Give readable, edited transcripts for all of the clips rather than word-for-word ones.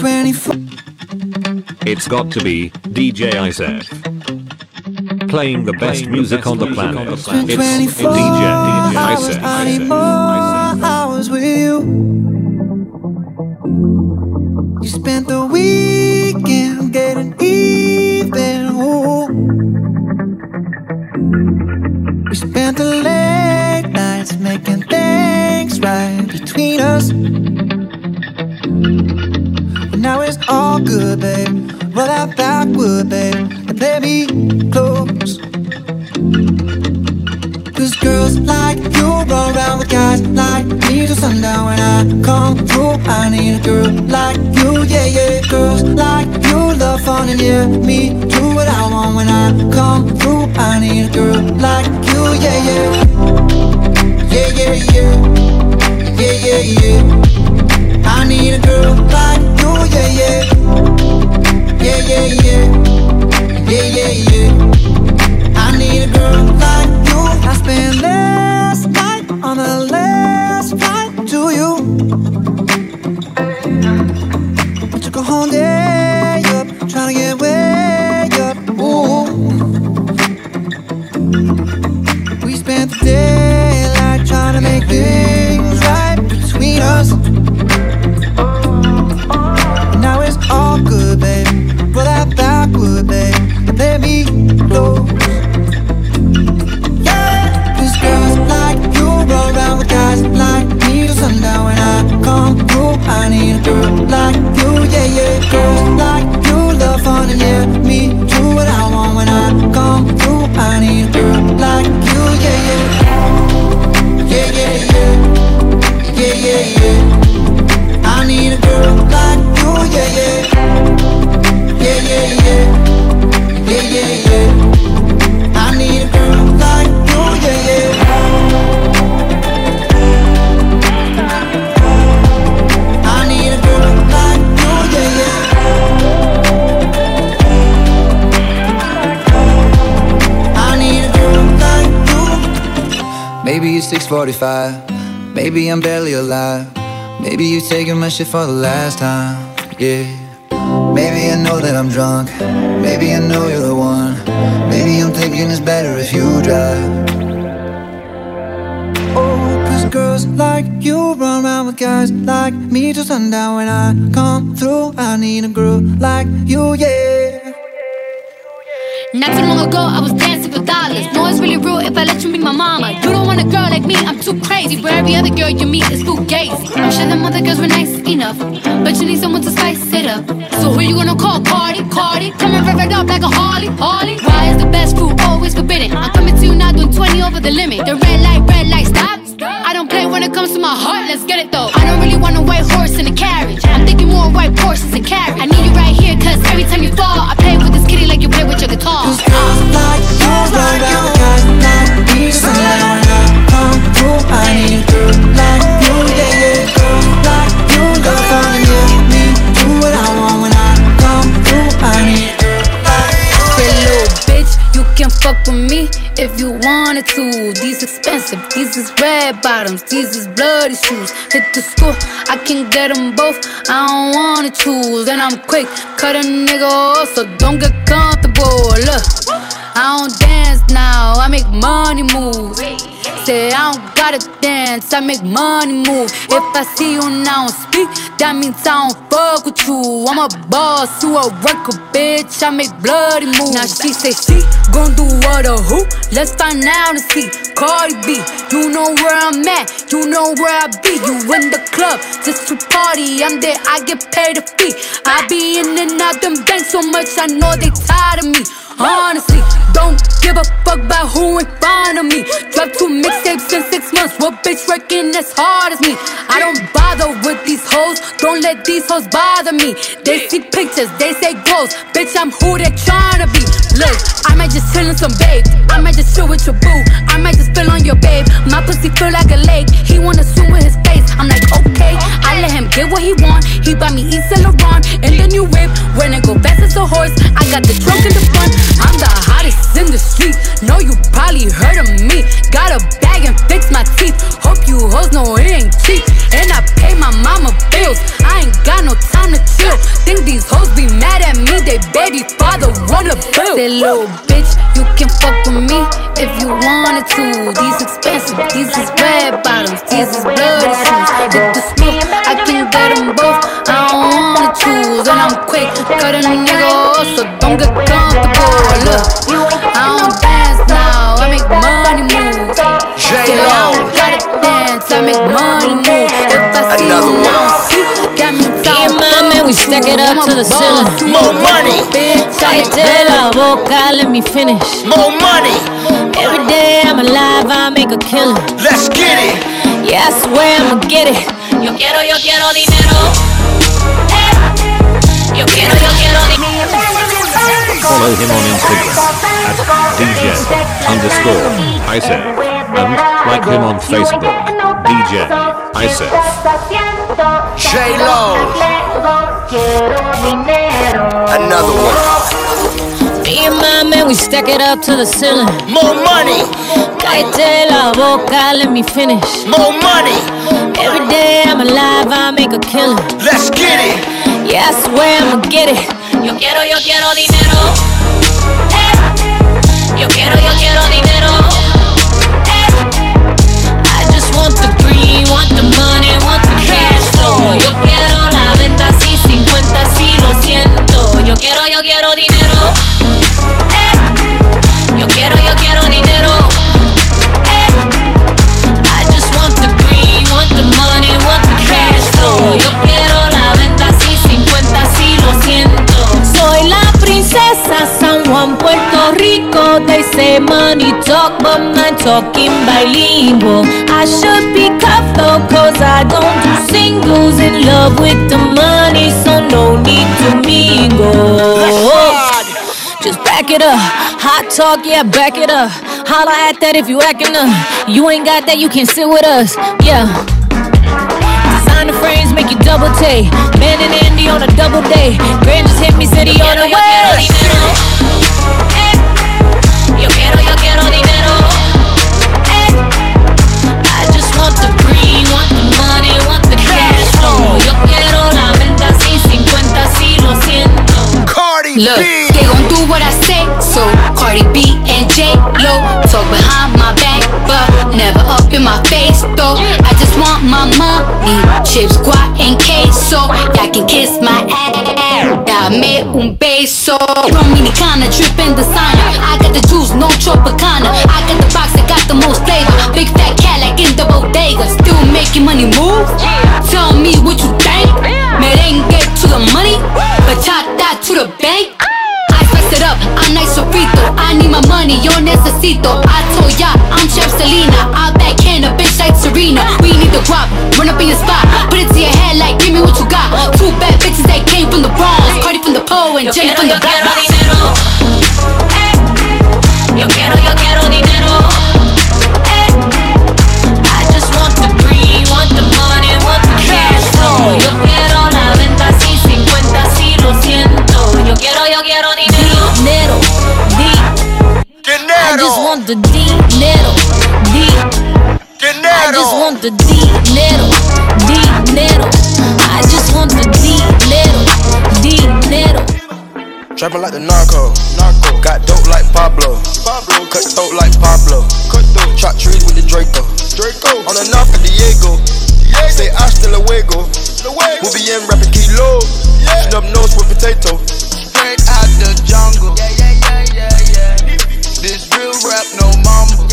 24. It's got to be DJ Isaac. Playing the best music on the planet. It's DJ Isaac. I need more hours with you. You spent the weekend getting even. Ooh. We spent the late nights making things right between us. But now it's all good, babe. Roll that backward, babe, and play me close. Cause girls like you roll around with guys like me till sundown. When I come through, I need a girl like you, yeah, yeah. Girls like you love fun and yeah, me do what I want. When I come through, I need a girl like you, yeah, yeah. Yeah, yeah, yeah. Yeah, yeah, yeah. I need a girl like you, yeah, yeah. Yeah, yeah, yeah. Yeah, yeah, yeah. I need a girl like you. I spent last night on the last flight to you. I took a whole day up, trying to get way up. Ooh. We spent the daylight trying to make things right between us. And now it's all good, babe. Roll that backward, babe, and let me close. Like me till sundown. When I come through, I need a girl like you, yeah, yeah. Girls like you love fun and yeah, me do what I want. When I come through, I need a girl like you, yeah, yeah. Yeah, yeah, yeah. Yeah, yeah, yeah. I need a girl like you, yeah, yeah. Yeah, yeah, yeah. Yeah, yeah, yeah. I need a girl like you, yeah, yeah. Maybe it's 6:45, maybe I'm barely alive. Maybe you taking my shit for the last time, yeah. Maybe I know that I'm drunk, maybe I know you're the one. Maybe I'm thinking it's better if you drive. Oh, cause girls like you run around with guys like me till sundown. When I come through, I need a girl like you, yeah. Not too long ago, I was dancing for dollars. No, it's really real if I let you be my mama. You don't want a girl like me, I'm too crazy. Where every other girl you meet is fugazi. I'm sure them other girls were nice enough, but you need someone to spice it up. So who you gonna call? Cardi, Cardi. Come and rev it up like a Harley, Harley. Why is the best food always forbidden? I'm coming to you now doing 20 over the limit. The red light, stop. I don't play when it comes to my heart, let's get it though. I don't really want a white horse in a carriage. I'm thinking more white horses and carriage. I need you right here, cause every time you fall, I play with this kitty like you play with your guitar. Cause girls like you run around with guys like me sundown. When I come through, I need a girl like you, yeah, yeah. Girls like you love fun and yeah, me do what I want. When I come through, I need a girl like you, hey little bitch, you can fuck with me if you wanted to. These expensive, these is red bottoms, these is bloody shoes. Hit the school, I can get them both, I don't wanna choose. And I'm quick, cut a nigga off, so don't get comfortable. Look, I don't dance now, I make money moves. Say I don't gotta dance, I make money move. If I see you now speak, that means I don't fuck with you. I'm a boss, you a worker, bitch, I make bloody moves. Now she say she gon' do what or who? Let's find out and see. Cardi B, you know where I'm at, you know where I be. You in the club, just to party, I'm there, I get paid a fee. I be in and out them banks so much, I know they tired of me. Honestly, don't give a fuck about who in front of me. Dropped 2 mixtapes in 6 months. What bitch working as hard as me? I don't bother with these hoes. Don't let these hoes bother me. They see pictures, they say goals. Bitch, I'm who they tryna be. Look, I might just chill in some babe. I might just chill with your boo. I might just spill on your babe. My pussy feel like a lake. He wanna swim with his face. I'm like, okay. I let him get what he want. He buy me Yves Saint Laurent and the new whip. When it go fast as a horse, I got the trunk in the front. I'm the hottest in the street. Know you probably heard of me. Got a bag and fix my teeth. Hope you hoes know it ain't cheap. And I pay my mama bills. I ain't got no time to chill. Said, little bitch, you can fuck with me if you wanted to. These expensive, these is red bottoms, these is bloody shoes. Hit the smoke, I can get them both, I don't wanna choose. And I'm quick, cut a nigga off, so don't get comfortable. Look, I don't dance now, I make money move. Say I don't gotta dance, I make money move. If I see you now, got me talking. Me and my man, we stack it up to the ceiling. More money. Cállate la boca, let me finish. More money. Every day I'm alive, I make a killing. Let's get it. Yeah, I swear I'ma get it. Yo quiero dinero. Yo quiero dinero. Follow him on Instagram at DJ_Isef and like him on Facebook, DJ Isef. J-Lo. Another one. Me and my man, we stack it up to the ceiling. More money. Cállate la boca, let me finish. More money. Every day I'm alive, I make a killing. Let's get it. Yeah, I swear I'ma get it. Yo quiero dinero. Yo quiero dinero. I just want the green, want the money, want the cash flow. Yo quiero la venta, sí, 50, sí, lo siento. Yo quiero dinero. Yo quiero dinero. I just want the green, want the money, want the cash flow. Yo quiero la venta, sí, 50, sí, lo siento. Soy la princesa San Juan, Puerto Rico. They say money talk, but man talking bilingual. I should be cuffed though, cause I don't do singles. In love with the money, so no need to mingle. Just back it up, hot talk, yeah, back it up. Holla at that if you acting up. You ain't got that, you can sit with us, yeah. Designer frames make you double take. Man and Andy on a double day. Grand just hit me, city on the way. Yo quiero dinero. I just want the green, want the money, want the cash flow. Yo quiero la venta, sí, 50, sí, lo siento. Cardi Look, B. they gon' do what I say, so Cardi B and J-Lo talk behind my back, but never up in my face, though. I just want my money, chips, guac, and queso. Y'all can kiss my ass, dame un beso. Dominicana, drippin' designer. I got the juice, no Tropicana. I got the box that got the most flavor. Big fat cat like in the bodega. Still making money move. Tell me what you think. Merengue to the money, bachata to the bank. I spice it up, I'm nice sofrito. I need my money, yo necesito. I told ya, I'm Chef Selena. I backhand a bitch like Serena. We need the guap, run up in your spot. Put it to your head like, give me what you got. Two bad bitches that came from the Bronx. Cardi from the pole and Jenny from the block. Yo quiero dinero. I just want the green, want the money, want the cash flow. Yo quiero la venta, sí, 50, sí, lo siento. Yo quiero dinero. I just want the dinero. I just want the dinero. I just want the dinero. Trapping like the narco. Got dope like Pablo. Cut throat like Pablo. Chop trees with the Draco. On the knock of Diego. Say hasta luego. We'll be in rapping kilo. Snub nose with potato. Straight out the jungle. This real rap, no mamba.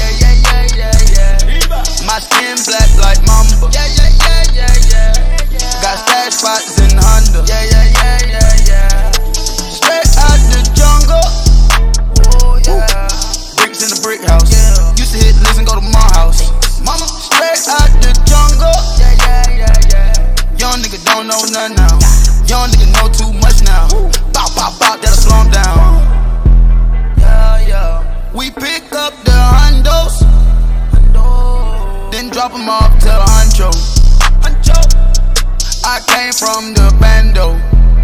My skin black like mamba. Got stash spots in Honda. Straight out the jungle. Bricks in the brick house. Used to hit lists and go to my house. Mama, straight out the jungle. Young nigga don't know nothing now. Young nigga know too much now. Bow, that'll slow him down. We pick up the hundos, then drop them off to Huncho. I came from the bando.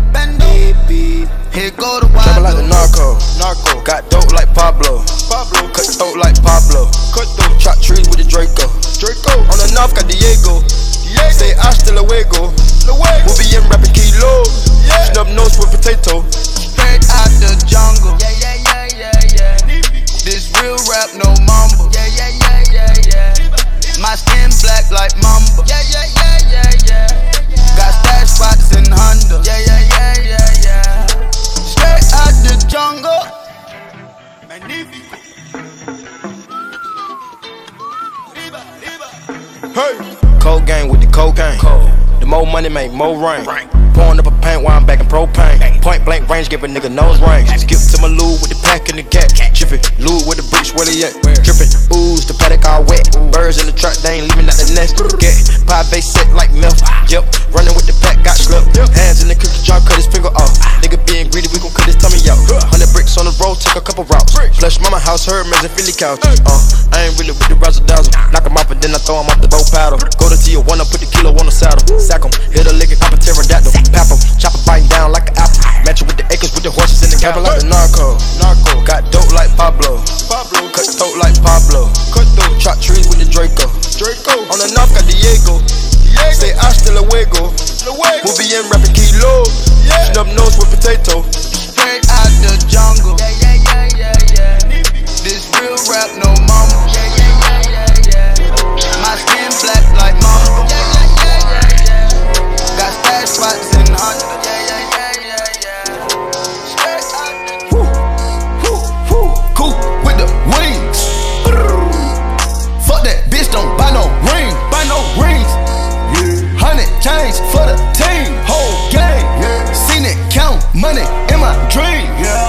Here go the wild. Trapping like the narco. Got dope like Pablo. Cut throat like Pablo. Chop trees with the Draco. On the knob got Diego. Say hasta luego. We'll be in rapping kilo. Snub nose with potato. Straight out the jungle. Cold game with the cocaine. The more money make more rain. Pouring up a paint while I'm back in propane. Point blank range, give a nigga nose range. Skip to my loo with the pack and the cat. Jiffy, loo with the bricks, where they at? Drippin', ooze, the paddock all wet. Birds in the truck, they ain't leaving out the nest. Get pie base set like milk. Yep, running with the pack, got slipped. Hands in the cookie jar, cut his finger off. Nigga being greedy, we gon' cut his tummy out. 100 bricks on the road, take a couple routes. Flush mama house, her man's a Philly couch. I ain't really with the razzle dazzle. Knock him off and then I throw him off the bow paddle. Go to Tijuana, put the kilo on the saddle. Sack him, hit a lick, I'm a pterodactyl. Pap him, chop him, biting down like an apple. Match it with the acres, with the horses in the cabin like the narco. Got dope like Pablo. Cut throat like Pablo. Chop trees with the Draco. On the north got Diego. Say hasta luego. We'll be in rapping kilos. Snub nose with potato. Straight out the jungle. This real rap, no mama. My skin black like mama. Got stash spots in Honda. Cool with the wings. Fuck that bitch, don't buy no ring. Buy no rings. 100 chains for the team. Whole game. Seen it count money in my dream.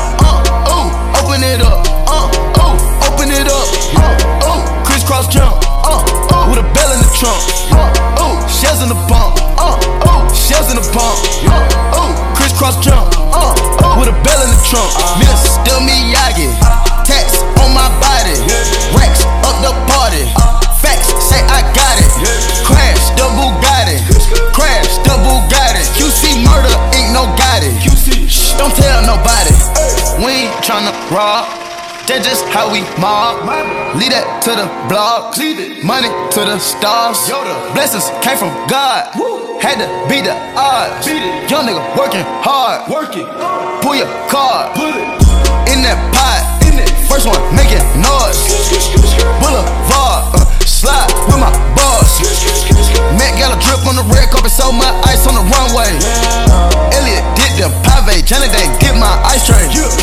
Open it up. Open it up. Crisscross jump. With a bell in the trunk. Shells in the bump. Shells in the pump. Crisscross jump. With a bell in the trunk. Niggas still Miyagi. Tats on my body. Racks up the party. Facts say I got it. Crash the Bugatti. Crash the Bugatti. QC murder ain't no Gotti. Shh, don't tell nobody. We ain't tryna rob. That's just how we mob. Lead that to the blog. Money to the stars. Blessings came from God. Had to beat the odds. Young nigga working hard. Pull your card. In that pot. First one making noise. Boulevard. Slide with my boss. Met Gala drip on the red carpet. So much ice on the runway. Elliot did the pave. Janet they get my ice tray.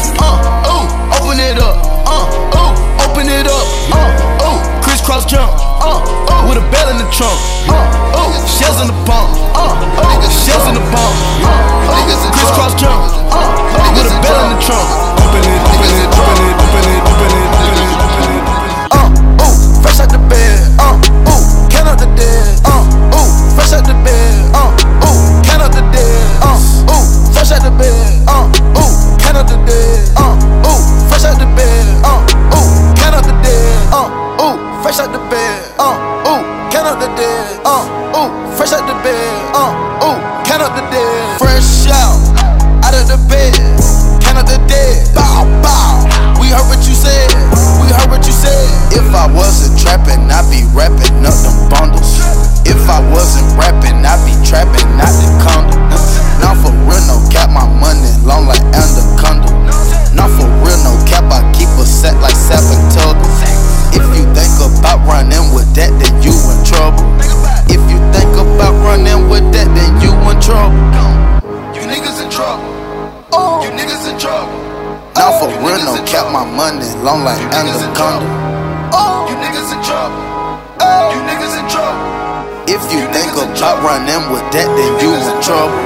Open it up. Open it up. Crisscross jump. With a bell in the trunk. Shells in the pump. Shells in the pump. Crisscross jump. With a bell in the trunk. Open it, open it, open it, open it, open it, open it, open it. Fresh out the bed. Count out the dead. Fresh out the bed. Count out the dead. Fresh out the bed. Count out the dead. Fresh out the bed. Count out the dead. Fresh out the bed. Count out the dead. Fresh out the bed. Count out the dead. Fresh out of the bed. Count out the dead. Bow, bow. We heard what you said. We heard what you said. If I wasn't trapping, I'd be rapping up them bundles. If I wasn't rapping, I'd be trapping out the condo. Now for real, no cap, my money long like anaconda. Now for real, no cap, I keep a set like Saratoga. If you think about running with that, then you in trouble. If you think about running with that, then you in trouble. You niggas in trouble. You niggas in trouble. Now for real, no cap, my money long like anaconda. You niggas in trouble. You niggas in trouble. If you think about running with that, then you in trouble.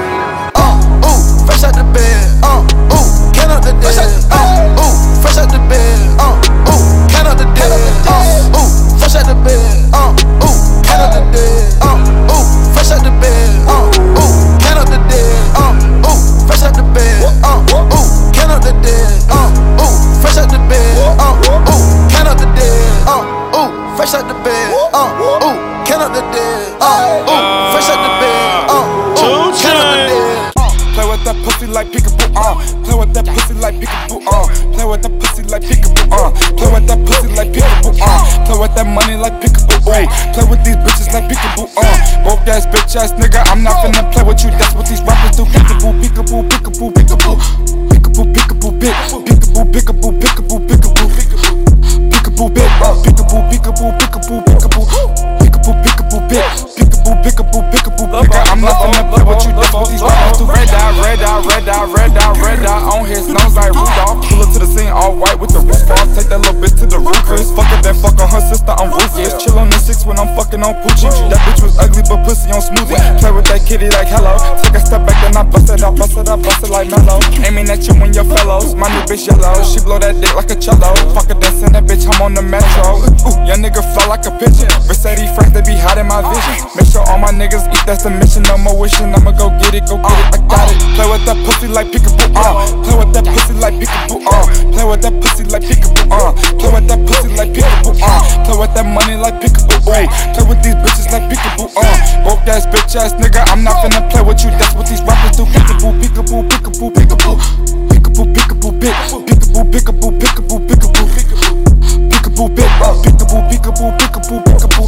Fresh out the bed. Count out the dead. Fresh out the bed. Count out the dead. Fresh out the bed. Count out the dead. Fresh out the bed. Count out the dead. Fresh out the bed. Count out the dead. Fresh out the bed. Count out the dead. Fresh out the bed. Count out the dead. Fresh out the bed. Count out the dead. Play with that pussy like peekaboo, Play with that pussy like peekaboo, Play with that pussy like peekaboo, Play with that pussy like peekaboo, Play with that money like peekaboo, Play with these bitches like peekaboo, Broke ass bitch ass nigga, I'm not finna play with you. That's what these rappers do. Peekaboo, peekaboo, peekaboo, peekaboo, peekaboo, peekaboo, big, peekaboo, peekaboo, peekaboo, peekaboo, peekaboo, big, peekaboo, peekaboo, peekaboo, peekaboo, peekaboo, peekaboo, big, peekaboo, peekaboo, peekaboo, nigga, I'm not finna play with you. That's what these rappers do. Red eye, red eye, red eye, red eye, red eye on his nose like Rudolph. Pull up to the scene all white with the roof off. Take that little bitch to the roof. Fuck it, then fuck on her sister, I'm ruthless. Chill on the 6 when I'm fucking fucking on Poochie. That bitch was ugly, but pussy on smoothie. Play with that kitty like hello. Take a step back, then I bust it up, bust it up, bust it like mellow. Aiming at you when your fellows. My new bitch yellow. She blow that dick like a cello. Fuck a dance in that bitch, I'm on the metro. Ooh, young nigga fly like a pigeon. Mercedes Frank, they be hot in my vision. Make sure all my niggas eat, that's the mission. No more wishing, I'ma go get it, I got it. Play with that pussy like peekaboo, play with that pussy like peekaboo, play with that pussy like peekaboo, play with that pussy like peekaboo, play with that money like peekaboo, play with these bitches like peekaboo, broke ass bitch ass nigga, I'm not finna play with you, that's what these rappers do. Peekaboo, peekaboo, peekaboo, peekaboo, peekaboo, peekaboo, peekaboo, peekaboo, peekaboo, peekaboo, peekaboo, peekaboo, peekaboo, peekaboo, peekaboo, peekaboo, peekaboo,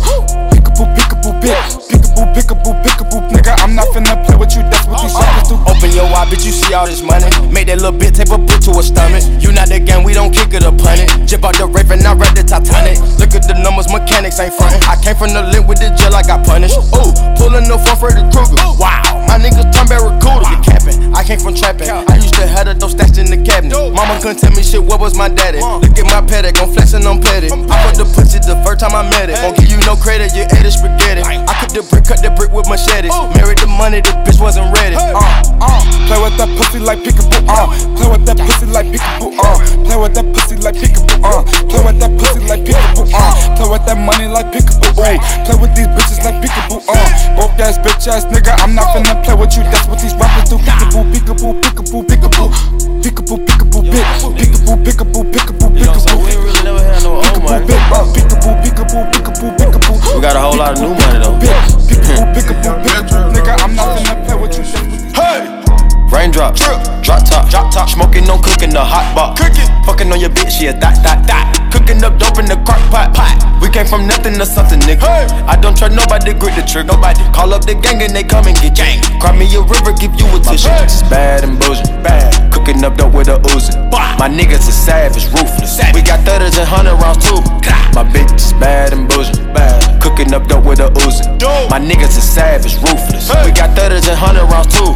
peekaboo, peekaboo, peekaboo, nigga, I'm not finna play with you, that's what these rappers do. Open your eye, bitch, you see all this money. Make that little bitch tape a brick to her stomach. You not the gang, we don't kick it or punt it. Jip out the Raven, I read the Titanic. Look at the numbers, mechanics ain't frontin'. I came from the link with the jail, I got punished. Ooh, pulling the phone Freddy Krueger. Wow, my niggas turn Barracuda. You capping, I came from trapping. I used to have those stashed in the cabinet. Mama couldn't tell me shit, what was my daddy? Look at my paddock, I'm flexing, I'm petty. I put the pussy the first time I met it. Won't give you no credit, you ate it spaghetti. I cut the brick with machetes. Married the money, the bitch wasn't ready. Play with that pussy like peekaboo, play with that pussy like peekaboo, play with that pussy like peekaboo, play with that pussy like peekaboo, play with that money like peekaboo, play with these bitches like peekaboo, broke ass bitch ass nigga, I'm not finna play with you, that's what these rappers do. Peekaboo, peekaboo, peekaboo, peekaboo, peekaboo, peekaboo, peekaboo, peekaboo, peekaboo, peekaboo, we ain't really never had no old money. peekaboo, peekaboo, peekaboo, peekaboo. We got a whole lot of new money though. Peekaboo, peekaboo, peekaboo, nigga, I'm not finna play with you. Hey! Raindrop, drop top, smoking on cooking the hot box. Fucking on your bitch, yeah, that. Cooking up dope in the crock pot. We came from nothing to something, nigga. I don't trust nobody, grip the trick. Nobody call up the gang and they come and get gang. Cry me a river, give you a tissue. It's bad and bullshit, bad. Cooking up dope with a Uzi. My niggas is savage, ruthless. We got 30s and 100 rounds too. My bitch is bad and bullshit, bad. Cooking up dope with a Uzi. My niggas is savage, ruthless. We got 30s and 100 rounds too.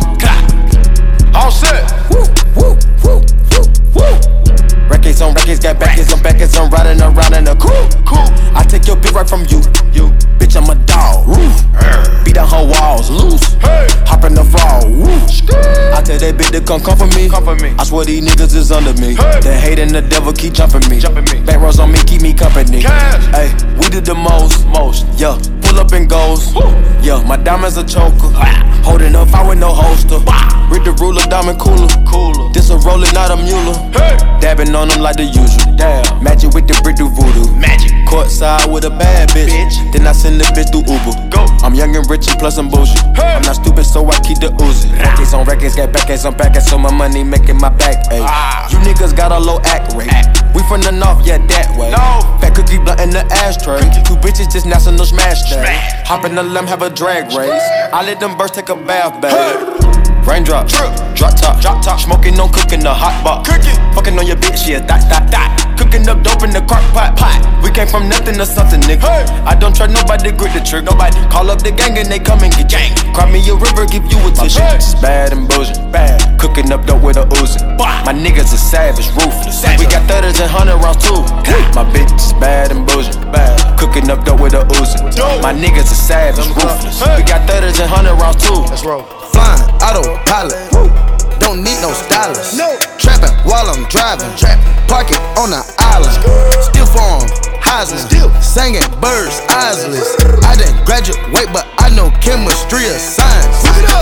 All set. Records on records, got backers on backers. I'm riding around in a cool. I take your bitch right from you. Bitch, I'm a dog. Beat down her walls, loose. Hop in the fall. I tell that bitch to come for me. I swear these niggas is under me. They hate and the devil keep jumping me. Back rows on me, keep me company. Hey, we did the most. Yeah, pull up and goes. Yeah, my diamonds a choker. Holding up, I with no holster. Read the ruler, diamond cooler. This a roller, not a mule. Dabbing on them like the usual. Damn. Magic with the brick do voodoo. Magic. Courtside with a bad bitch. Then I send the bitch through Uber. Go. I'm young and rich and plus I'm bullshit. I'm not stupid, so I keep the Uzi. Records on records, got backers on backers, so my money making my back ache. You niggas got a low act rate. We from the north, yeah, that way. Fat cookie blunt in the ashtray. Two bitches just national smash day. Hop in the limb, have a drag race. I let them birds take a bath, babe. Raindrop, drop top, smoking on cooking the hot box. Fucking on your bitch, yeah, that. Cooking up dope in the crock pot. We came from nothing to something, nigga. I don't trust nobody, grip the trick. Nobody call up the gang and they come and get gang. Cry me a river, give you a tissue. It's bad and bullshit, bad. Cooking up dope with a Uzi. My niggas is savage, ruthless. We got 30s and 100 rounds too. My bitch is bad and bullshit, bad. Cooking up dope with a Uzi. My niggas is savage, ruthless. We got 30s and 100 rounds too. Let's roll. Flying autopilot, don't need no stylist. Trapping while I'm driving, park it on the island. Still form, Heisman, singing birds, eyeless. I didn't graduate, but I know chemistry or science.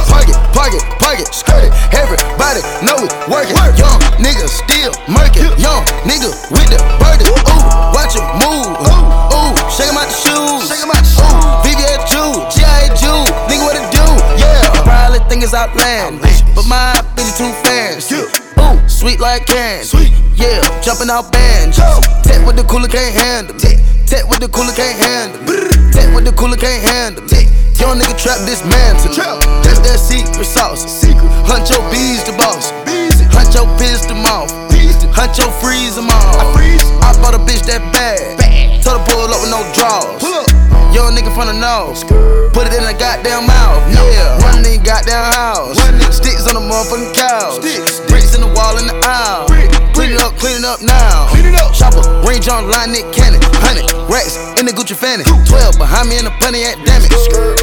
Park it, skirt it. Everybody know we working. Young nigga still murking. Young nigga with the burden. Ooh, watch him move. Ooh, shake him out the shoes. Ooh, VVS Jew, G.I. Jew, nigga what it do? Yeah, probably think it's outlandish, but my bitch too fancy. Ooh, sweet like candy. Yeah, jumping out bands. Tech with the cooler can't handle me. Tech with the cooler can't handle me. Tech with the cooler can't handle me. Young nigga trap dismantle. That's that secret sauce. Hunt your bees the boss. Hunt your piss them off. Hunt your freeze them off. I bought a bitch that bad. Told her pull up with no draws. Young nigga from the nose. Put it in the goddamn mouth. Yeah, run in the goddamn house. Sticks on the motherfucking couch. Bricks in the wall in the aisle. Clean it up now. Chopper, range on line, Nick Cannon. 100 racks in the Gucci fanny. 12 behind me in the Pontiac, damn it.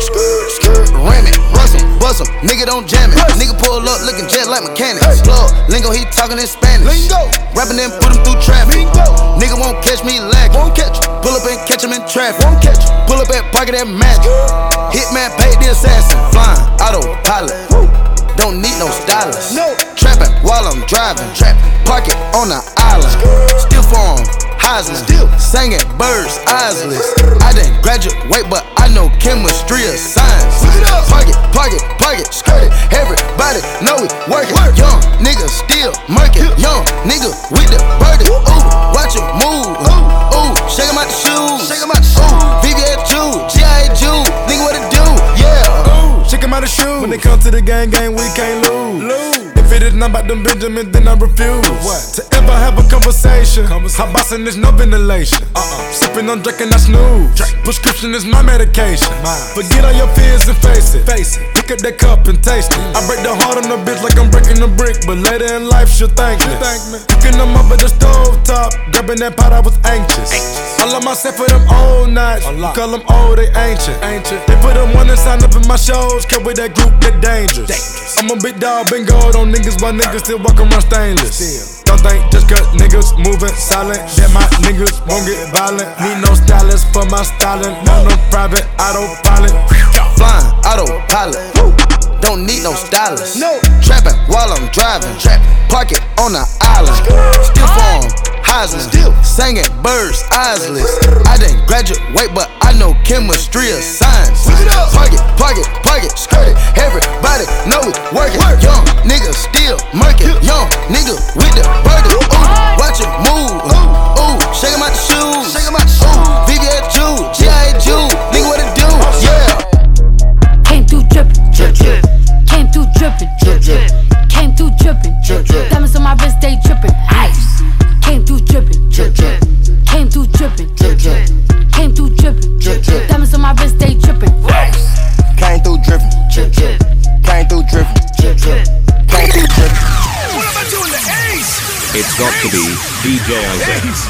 Ram it, bust 'em, nigga don't jam it. Nigga pull up looking jet like mechanics. Plug, lingo, he talking in Spanish. Rapping then put him through traffic. Nigga won't catch me lacking. Pull up and catch him in traffic. Pull up at pocket that magic. Hitman paid the assassin. Flying, autopilot. Don't need no stylist. Trapping while I'm driving. Park it on the island. Still form, Heisman. Singing birds, eyeless. I didn't graduate, but I know chemistry of science. Park it, skirt it. Everybody know we working. Young nigga still murking. Young nigga with the birdie. Ooh, watch him move. Ooh, shake him out the shoes. Ooh, VVS Jew, G.I. Jew. Nigga what it do? Yeah. Shake him out the shoes. When they come to the gang, we can't lose. If it is not about them Benjamin, then I refuse. To ever have a conversation. Hot bossing is no ventilation. Sipping on drinking, I snooze. Prescription is my medication. Forget all your fears and face it. Pick up that cup and taste it. I break the heart on the bitch like I'm breaking a brick, but later in life she'll thank me. Cooking them up at the stove top, grabbing that pot, I was anxious. I love myself for them old nights. Call them old, they ancient. They put them one and sign up in my shows. Cause with that group, they dangerous. I'm a big dog, been gold on niggas, while niggas still walk around stainless. Don't think just cause niggas moving silent that my niggas won't get violent. Need no stylist for my styling. Want no private autopilot. Flying, autopilot. Don't need no stylist. Trapping while I'm driving. Park it on the island. Still form, Heisman. Singing birds, eyeless. I didn't graduate, but I know chemistry of science. Park it, skirt it. Everybody know we working. Young nigga still murking. Young nigga with the birdie. Ooh, watch it move. Ooh, shake him out the shoes. Ooh, VVS Jew, G.I. Jew. Nigga what it do? Yeah. Came through drippin'. Came through drippin'. Came through drippin'. Diamonds on my wrist, they drippin'. Ice. Came through drippin'. Came through drippin'. Came through drippin'. Diamonds on my wrist, they drippin'. Came through drippin'. Came through drippin'. Came through drippin'. What am I doing the ace? It's got to be DJ Isaac.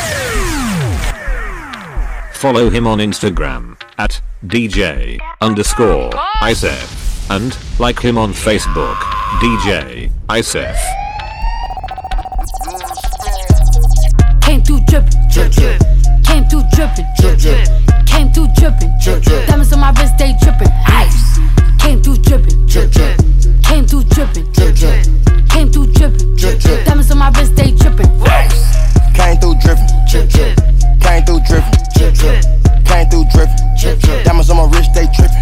Follow him on Instagram at DJ_Isaac and like him on Facebook, DJ Isaac. Came through drippin'. Came through drippin'. Came through drippin'. Diamonds on my wrist, they drippin'. Ice. Came through drippin'. Came through drippin'. Came through drippin'. Diamonds on my wrist, they drippin'. Came through drippin'. Came through drippin'. Came through drippin'. Diamonds on my wrist, they trippin'.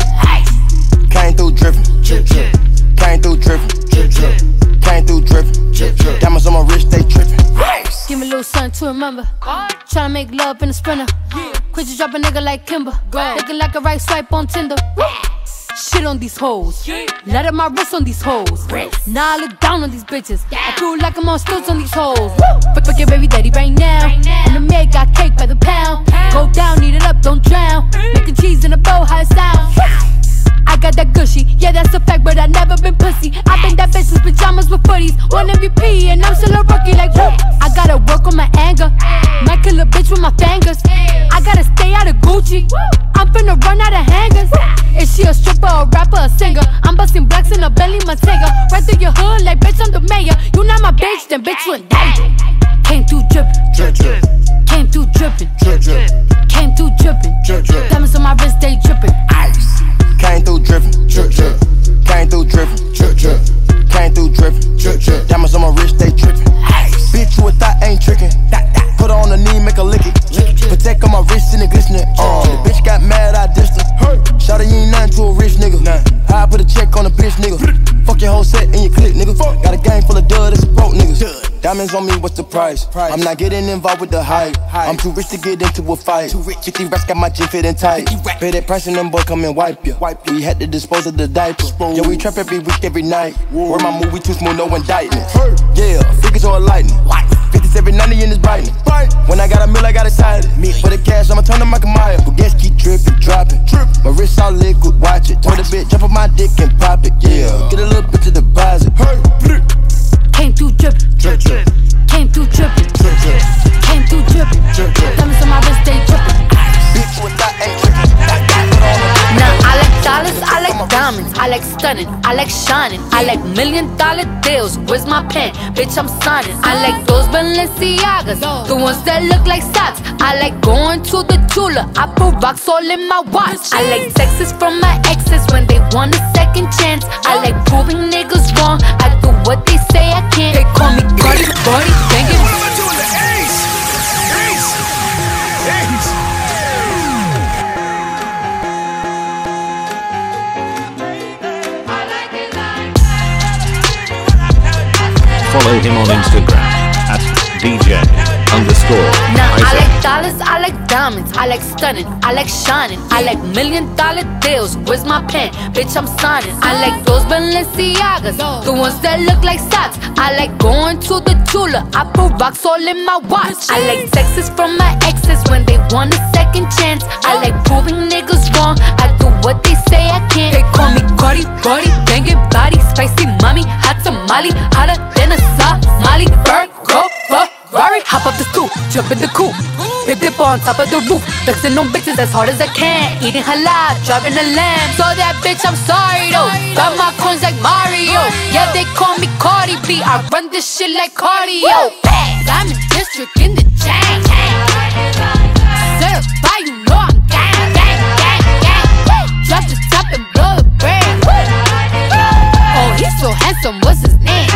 Came through drippin'. Came through drippin'. Came through drippin'. Diamonds on my wrist, they trippin'. Give me a little something to remember. Tryna make love in a sprinter. Quit you drop a nigga like Kimber. Looking like a right swipe on Tinder. Shit on these hoes. Let up my wrist on these hoes. Now I look down on these bitches. I feel like I'm on stilts on these hoes. Fuck your baby daddy right now. And the maid got cake by the pound. Go down, eat it up, don't drown. Making cheese in a bow, how it sound. I got that gushy, yeah that's a fact, but I never been pussy. I been that bitch with pajamas with footies. One MVP and I'm still a rookie like whoop. I gotta work on my anger. Might kill a bitch with my fingers. I gotta stay out of Gucci. I'm finna run out of hangers. Is she a stripper, a rapper, a singer? I'm busting blacks in a Bentley Montega. Right through your hood like bitch I'm the mayor. You not my bitch, then bitch you indicted. Came through drippin'. Came through drippin'. Came through drippin'. Diamonds on my wrist, they drippin'. Ice. Came through drippin'. Came through drippin'. Came through drippin'. Diamonds on my wrist, they trippin'. Bitch, you a thought ain't trickin'. Put her on the knee, make her lick it. Protect on my wrist and it glistening. The bitch got mad, I dissed her. Shawty, you ain't nothing to a rich nigga. I put a check on a bitch nigga. Fuck your whole set and your clique nigga. Got a gang full of dud, it's broke niggas. Diamonds on me, what's the price? I'm not getting involved with the hype. I'm too rich to get into a fight. 50 racks got my jean fitting tight. Pay that price and them boys come and wipe ya. We had to dispose of the diaper. Yeah, we trap every week, every night. Where my movie too smooth, no indictment. Yeah, figures or lightning. 5790 in this brightness. When I got a meal, I got excited. For the cash, I'ma turn to Michael Myers. But gas keep dripping, dropping. My wrist all liquid, watch it. Told a bitch, jump on my dick and pop it. Yeah, get a little bit to deposit. Came through drippin'. Came through diamonds, I like stunning, I like shining, I like $1 million deals. Where's my pen? Bitch, I'm signing. I like those Balenciagas, the ones that look like socks. I like going to the Tula, I put rocks all in my watch. I like texts from my exes when they want a second chance. I like proving niggas wrong, I do what they say I can't. They call me Cardi, Cardi, dang it. Follow him on Instagram at DJ_. Now I like dollars, I like diamonds, I like stunning, I like shining, I like $1 million deals. Where's my pen? Bitch, I'm signing. I like those Balenciagas, the ones that look like socks. I like going to the Tula, I put rocks all in my watch. I like texts from my exes when they want a second chance. I like proving niggas wrong, I do what they say I can't. They call me Cardi, Cardi, banging body, spicy mommy, hot tamale, hotter than a Somali. Bird, go, Ferrari, hop up the stoop, jump in the coupe, dip on top of the roof, flexing on bitches as hard as I can, eating halal, driving a lamb. So that bitch, I'm sorry though, got my coins like Mario. Yeah, they call me Cardi B, I run this shit like cardio. I'm in district in the chain. Certified, you know I'm gang, gang, gang, gang. Drop the top and blow the brand. Oh, he's so handsome, what's his name?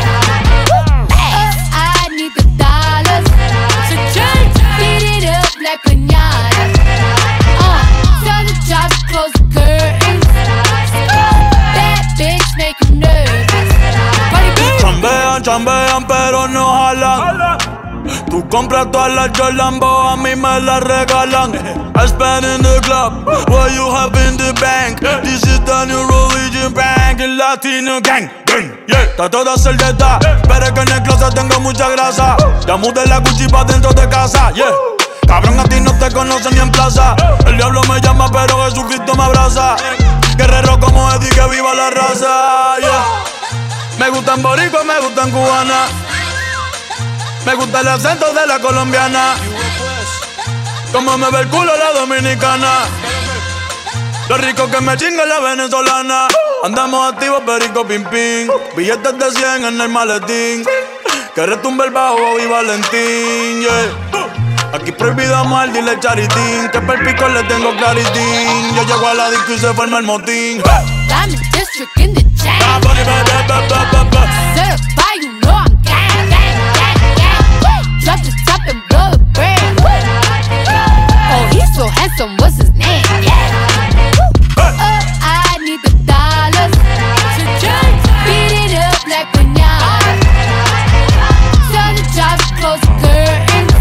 I need the dollars to change, beat it up like piñata. Tell the jobs, close the curtains. That bitch make him nervous. Chambean, chambean, pero no jalan. Tú compras todas las Jolambo, a mí me las regalan. I spend in the club, what you have in the bank. This is the new religion bank, el Latino gang. Yeah, está toda cerveza, pero es que en el closet tengo mucha grasa. Ya mudé la Gucci pa' dentro de casa, yeah. Cabrón, a ti no te conocen ni en plaza. El diablo me llama, pero Jesucristo me abraza. Guerrero como Eddie, que viva la raza, yeah. Me gustan boricua, me gustan cubana. Me gusta el acento de la colombiana. Como me ve el culo la dominicana. Lo rico que me chinga la venezolana. Andamos activos, perico, pim, pim. Billetes de 100 en el maletín. Que retumbe el bajo, Bobby Valentín, yeah. Aquí prohibido amar, dile charitín. Que per pico le tengo claritín. Yo llego a la disco y se forma el motín. Diamond District in the chain. Certified, you know I'm gang, gang, gang, gang. Drop the top and blow the brand. Oh, he's so handsome, what's his name? I need the dollars to change, beat it up like piñata. Tell the jobs, close the curtains.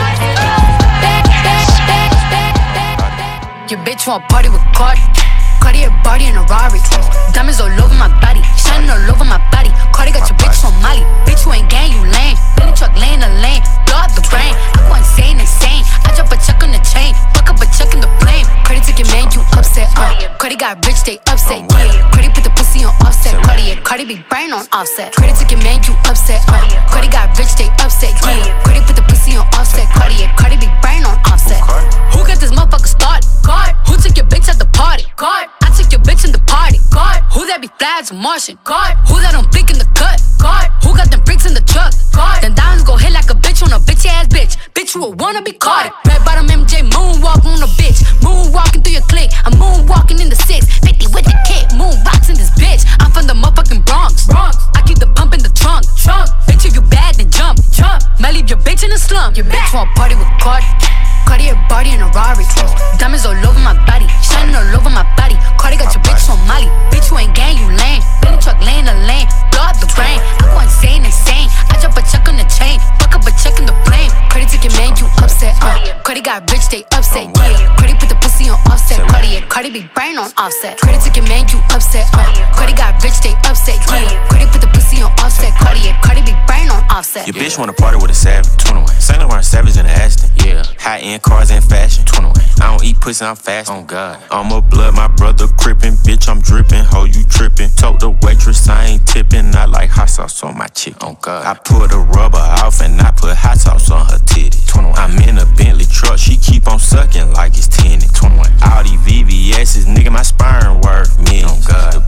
Your bitch want party with Cardi. Cardi a body in a Rari. Diamonds all over my body, shining all over my body. Cardi got your bitch on Molly. Bitch, you ain't gang, you lame. Billy truck lane to lane, blow out the brain. I go insane, insane. I drop a check on the chain, fuck up a check in the flame. Cardi took your man, you upset. Cardi got rich, they upset. Yeah, Cardi put the pussy on offset. Cardi be brain on offset. Cardi took your man, you upset. Cardi got rich, they upset. Yeah, Cardi put the pussy on offset. Cardi be brain on offset. Who got this motherfucker started? God. Who took your bitch at the party? God. I took your bitch in the party. God. Who that be fly as a Martian? God. Who that don't blink in the cut? God. Who got them freaks in the truck? God. Then diamonds go hit like a bitch on a bitch ass bitch. Bitch, you a wanna be Cardi. Red bottom MJ moonwalk on a bitch. Moonwalking through your clique. I'm moonwalking in the 650 with the kick. Moon rocks in this bitch. I'm from the motherfucking Bronx. I keep the pump in the trunk. Bitch, if you bad, then jump. Might leave your bitch in the slum. Your bitch want party with Cardi. Cardi a body in a Rari. Diamonds all over my body, shining all over my body. Cardi got your bitch on Molly. Bitch, you ain't gang, you lame. Billy truck lane to lane, blow out the brain. I go insane, insane. I drop a check on the chain, fuck up a check in the flame. Cardi took your man, you upset. Cardi got rich, they upset. Yeah, Cardi put the pussy on offset. Cardi be brain on offset. Cardi took your man, you upset. Cardi got rich, they upset. Yeah, Cardi put the pussy on offset. Cardi be brain on offset. Your bitch wanna party with a savage. 21. Saint Laurent Savage in the Aston. Yeah, high end cars and fashion. 21. I don't eat pussy, I'm fast. Oh God, I'm a blood, my brother crippin'. Bitch, I'm drippin', ho, you trippin'. Told the waitress I ain't tippin'. I like hot sauce on my chick. Oh God, I pull the rubber off and I put hot sauce on her titty. 21. I'm in a Bentley truck, she keep on sucking like it's tinted. 21. All these VVS's, nigga, my sperm worth millions. Oh God, the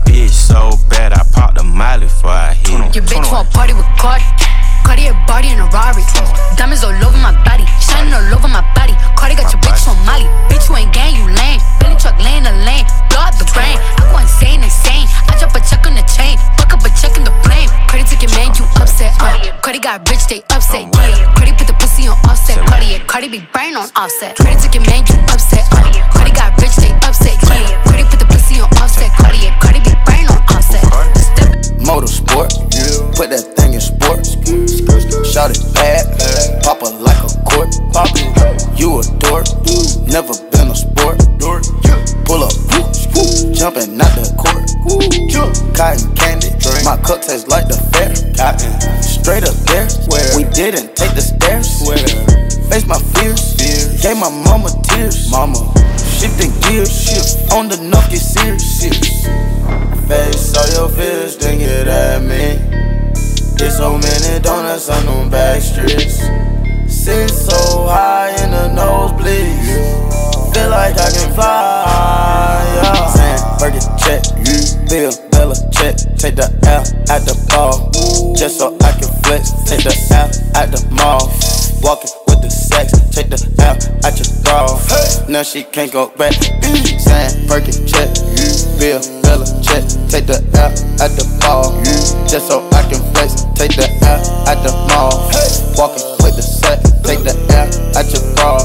Cardi be brain on Offset. Cardi took your man, you upset. Cardi got rich, they upset. Yeah, Cardi put the pussy on Offset. Cardi be brain on Offset. Motorsport, put that thing in sports. Shout it bad, pop her like a court. You a dork, never been a sport. Pull up, jumping out the court. Cotton candy, my cup tastes like the fair. Straight up there, we didn't take the stairs. Face my fears, gave my mama tears. Shifting gears, on the nuff get serious. Face all your fears, then get at me. There's so many donuts on them back streets. Sit so high in the nosebleed. Feel like I can fly, yeah. Sandberg check, Bill Bella check. Take the L at the ball, just so I can flex. Take the L at the mall, walking with the sex. Take the L at your bra, now she can't go back. Sandberg check, Bill Bella check. Take the L at the ball, just so I can flex. Take the L at the mall, walking with the sex. Take the L at your bra.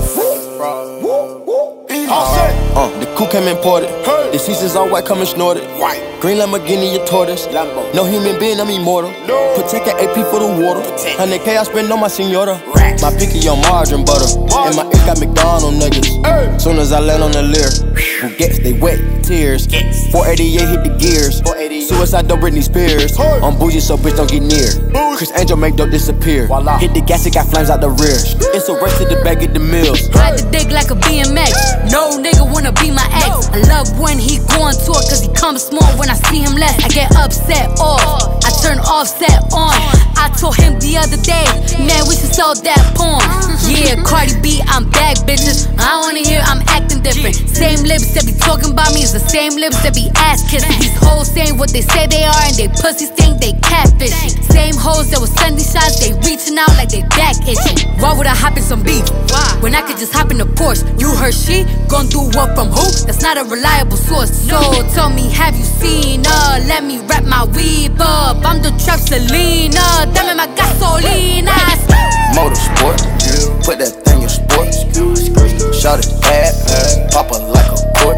The coupe came imported. The seasons all white, coming snorted. Green Lamborghini, your tortoise. No human being, I'm immortal. Protect an AP for the water. 100K I spend on my senora. My picky on margarine butter. And my ink got McDonald's nuggets. Soon as I land on the Lear, who gets they wet tears. 488 hit the gears. Suicide don't Britney Spears. I'm bougie, so bitch don't get near. Chris Angel make dope disappear. Hit the gas, it got flames out the rear. It's a race to the back of the mills. Ride the dick like a BMX. No nigga wanna be my ex. I love when he going to it, cause he comes small. When I see him less, I get upset off. I turn Offset on. I told him the other day, man, we should sell that porn. Yeah, Cardi B, I'm back, bitches. I wanna hear I'm acting different. Same lips that be talking about me is the same lips that be ass kissing. These hoes saying what they say they are and they pussies think they catfishing. Same hoes that was sending shots, they reaching out like they back itching. Why would I hop in some beef? When I could just hop in the Porsche. You heard she gon' do what from who? That's not a reliable source. So tell me, have you seen her? Let me wrap my weave up. I'm the trap Selena. Dame my gasolina. Motorsport, put that thing in sports. Shout it bad, pop her like a court.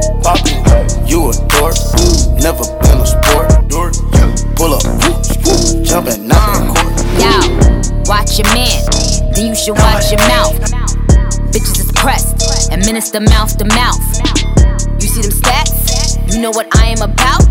You a dork, never been a sport. Pull up, jumping out the court. Yo, watch your man, then you should watch your mouth. Bitches is pressed, administer mouth to mouth. You see them stats? You know what I am about?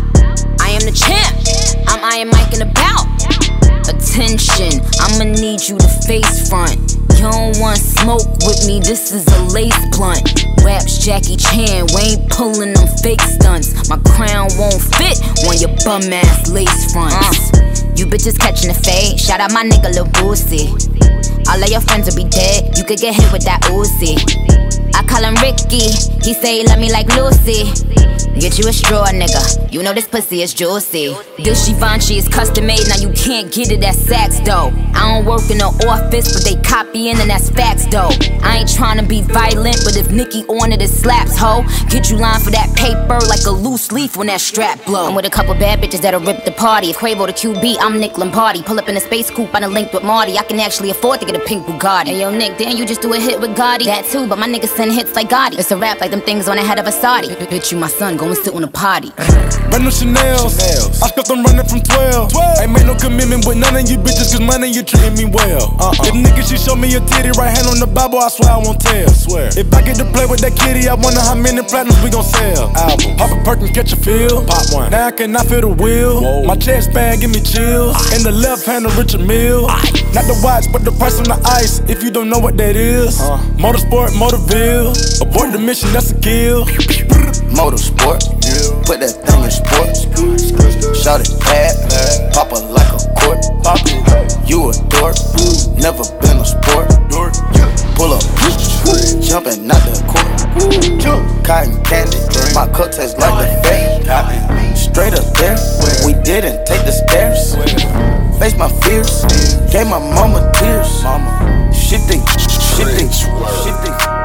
I am the champ, I'm Iron Mike and about. Attention, I'ma need you to face front. You don't want smoke with me, this is a lace blunt. Raps Jackie Chan, we ain't pulling them fake stunts. My crown won't fit on your bum ass lace fronts. You bitches catching the fade, shout out my nigga Lil Boosie. All of your friends will be dead, you could get hit with that Uzi. I call him Ricky, he say he love me like Lucy. Get you a straw, nigga, you know this pussy is juicy. This Givenchy is custom made, now you can't get it at Saks though. I don't work in the office, but they copying and that's facts though. I ain't tryna be violent, but if Nicki on it, it slaps, ho. Get you line for that paper like a loose leaf when that strap blow. I'm with a couple bad bitches that'll rip the party. If Quavo the QB, I'm Nick Lombardi. Pull up in a space coupe, I done linked with Marty. I can actually afford to get a pink Bugatti. Hey yo Nick, damn you just do a hit with Gotti. That too, but my niggas send hits like Gotti. It's a rap like them things on the head of a Saudi. Bitch, you my son, go and sit on a potty. Brand new Chanel's, I stuck them running from 12. Ain't made no commitment with none of you bitches, cause money you treating me well. If nigga she show me a titty, right hand on the Bible, I swear I won't tell. If I get to play with that kitty, I wonder how many platinums we gon' sell. Album, pop a Perkins, catch a feel. Pop one. Now I cannot feel the wheel. Whoa. My chest band give me chills. In the left hand of Richard Mille. Not the watch, but the price on the ice. If you don't know what that is, Motorsport, Motorville. Abort the mission, that's a kill. Motorsport, put that thing in sports. Shout it bad, pop her like a court. You a dork, never been a sport. Pull up, jumping out the court. Cotton candy, my cup tastes like the fair. Straight up there, we didn't take the stairs. Face my fears, gave my mama tears. Shifting.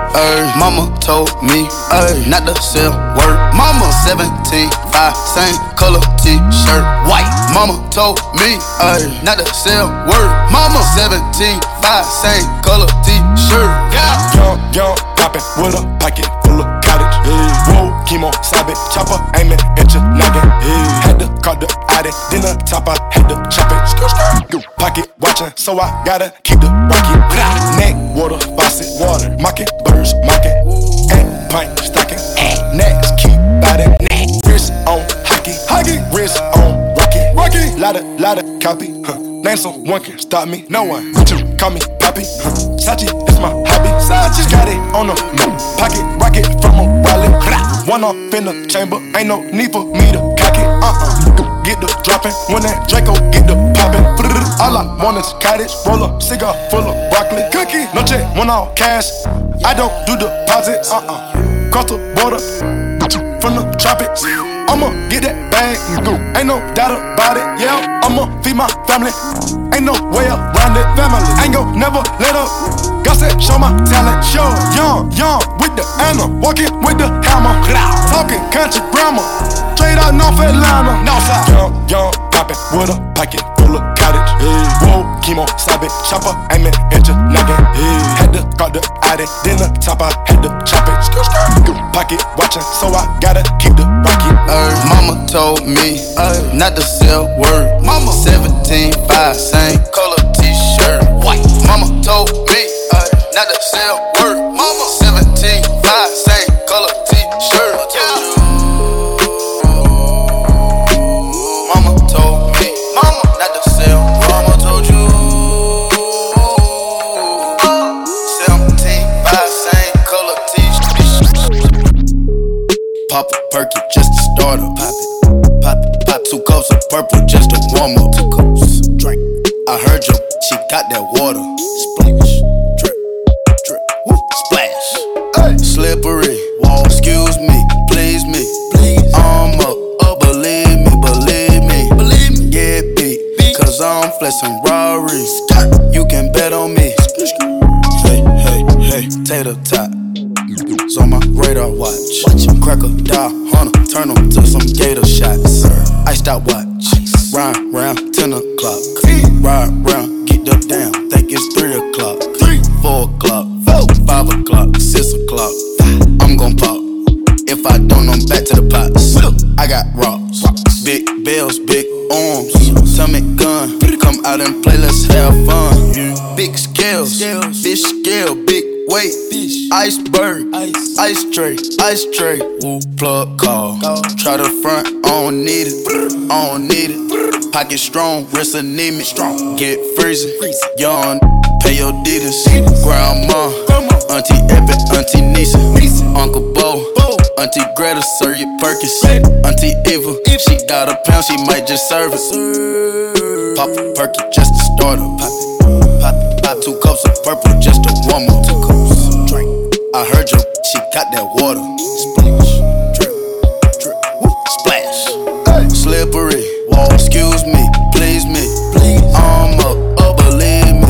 Mama told me, not to sell word. Mama 17, 5, same color t-shirt, white. Mama told me, not to sell word. Mama 17, 5, same color t-shirt. Young, poppin' with a pocket full of cottage. Whoa, chemo, sabe, chopper, aiming at your noggin. Had to cut the Addy, then the top, I had to chop it. Pocket watching, so I gotta keep the rocket. Neck, water, faucet, water, mocking, birds, mocking. And pint, stocking, next, keep biting. Wrist on hockey, wrist on rocky. Lotta copy, name someone can stop me. No one, call me Poppy. Sachi is my hobby. Just got it on the pocket rocket from a Raleigh. One off in the chamber, ain't no need for me to cock it. Get the dropping when that Draco get the popping. All I want is cottage, roll a cigar full of broccoli. Cookie, no check, one all cash. I don't do deposits. Cross the border from the tropics. I'ma get that bag, ain't no doubt about it. Yeah, I'ma feed my family, ain't no way around it. Family, ain't gon' never let up. God said, show my talent. Show young with the Anna, walking with the hammer, talking country grammar, straight out North Atlanta. Northside, young, poppin' with a pocket full of cottage. Whoa, chemo, sabe, chopper, aiming at your noggin. Had to cut the Addy, then the top, I had to chop it. Pocket watching, so I gotta keep the rocket. Mama told me not to sell word. Mama 17, 5, same color t-shirt, white. Mama told me not to sell word. Mama 17, 5, same color t-shirt. Mama told me, mama not to sell. Mama told you 17, 5, same color t-shirt. Pop a perky just to start up. Pop 2 cups of purple just to warm up. 2 cups, drink. I heard you, she got that water. Splash, drip, drip, whoop, splash. Slippery, wall, excuse me, please me. I'm up, believe me, get beat. Cause I'm flexing Rari. You can bet on me. Hey, tater tot. It's on my radar watch. Crocodile hunter, turn them to some gator shots. Iced out watch, ride round 10 o'clock. Ride round, get up down, think it's 3 o'clock. 4 o'clock, 5 o'clock, 6 o'clock. I'm gon' pop. If I don't, I'm back to the pots. I got rocks, big bells, big arms, tummy gun. Come out and play, let's have fun. Big scales, fish scale, big weight, iceberg, ice tray, woo, plug call. Try the front, I don't need it. Pocket strong, wrist anemic, get freezing. Young, pay your deeders. Grandma, Auntie Epic, Auntie Nisa, Uncle Bo, Auntie Greta, serve your Perkins. Auntie Eva, if she got a pound, she might just serve it. Pop a perky just to start up. Pop 2 cups of purple just to warm up. 2 cups, drink. I heard you, she got that water. Splash, drip, drip, whoop, splash. Slippery, wall, excuse me, please me. I'm up, believe me,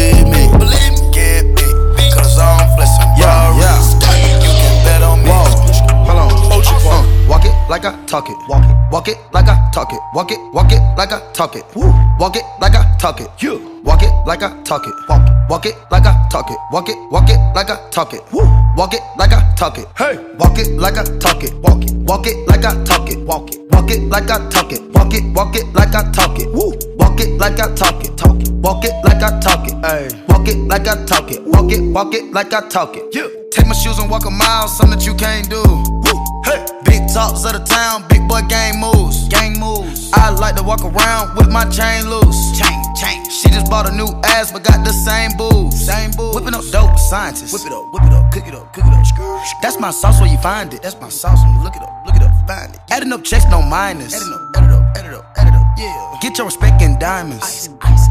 get beat. Cause I'm flexing Rari. You can bet on me. Hold on, walk it like I talk it. Walk it like I talk it. Walk it like I talk it. Walk it like I talk it. Walk it like I talk it. Walk it like I talk it. Walk it like I talk it. Walk it like I talk it. Hey, walk it like I talk it. Walk it like I talk it. Walk it like I talk it. Walk it like I talk it. Walk it like I talk it. Walk it like I talk it. Hey, walk it like I talk it. Walk it like I talk it. Take my shoes and walk a mile, something that you can't do. Hey, big talks of the town, big boy gang moves. I like to walk around with my chain loose. Chain. She just bought a new ass, but got the same boobs. Whipping up dope with scientists. Whip it up, cook it up. That's my sauce where you find it. That's my sauce when you look it up, find it. Adding up checks, no minus. Add it up, yeah. Get your respect in diamonds. Ice.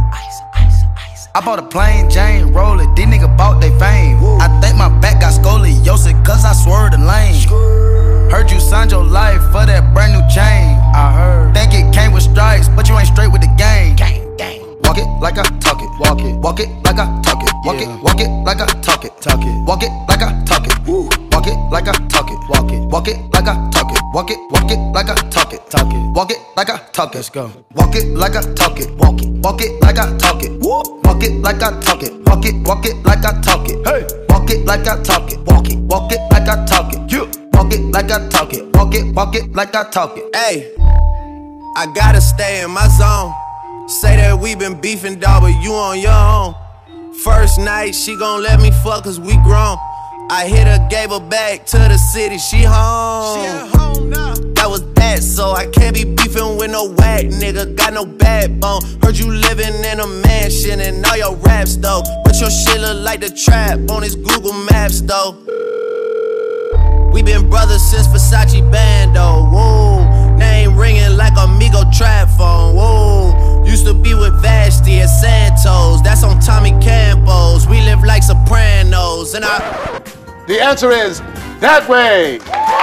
I bought a plain Jane, roll it, these niggas bought they fame. I think my back got scoliosis, cause I swerved the lane. Heard you signed your life for that brand new chain. I heard. Think it came with stripes, but you ain't straight with the gang. walk it like I talk it, walk it like I talk it, walk it like I talk it, walk it like I talk it, walk it like I talk it, walk it like I talk it, walk it like I talk it, walk it like I talk it, let's go, walk it like I talk it, walk it like I talk it, walk it like I talk it, walk it like I talk it, hey, walk it like I talk it, walk it like I talk it, walk it like I talk it, walk it like I talk it, hey, I gotta stay in my zone. Say that we been beefing, dog, but you on your own. First night, she gon' let me fuck cause we grown. I hit her, gave her back to the city, she home. She at home now. That was that, so I can't be beefing with no whack nigga, got no backbone. Heard you living in a mansion and all your raps though, but your shit look like the trap on his Google Maps though. We been brothers since Versace Bando, whoa. Name ringing like Amigo trap phone, whoa. Used to be with Vashti at Santos, that's on Tommy Campos. We live like Sopranos, and The answer is that way.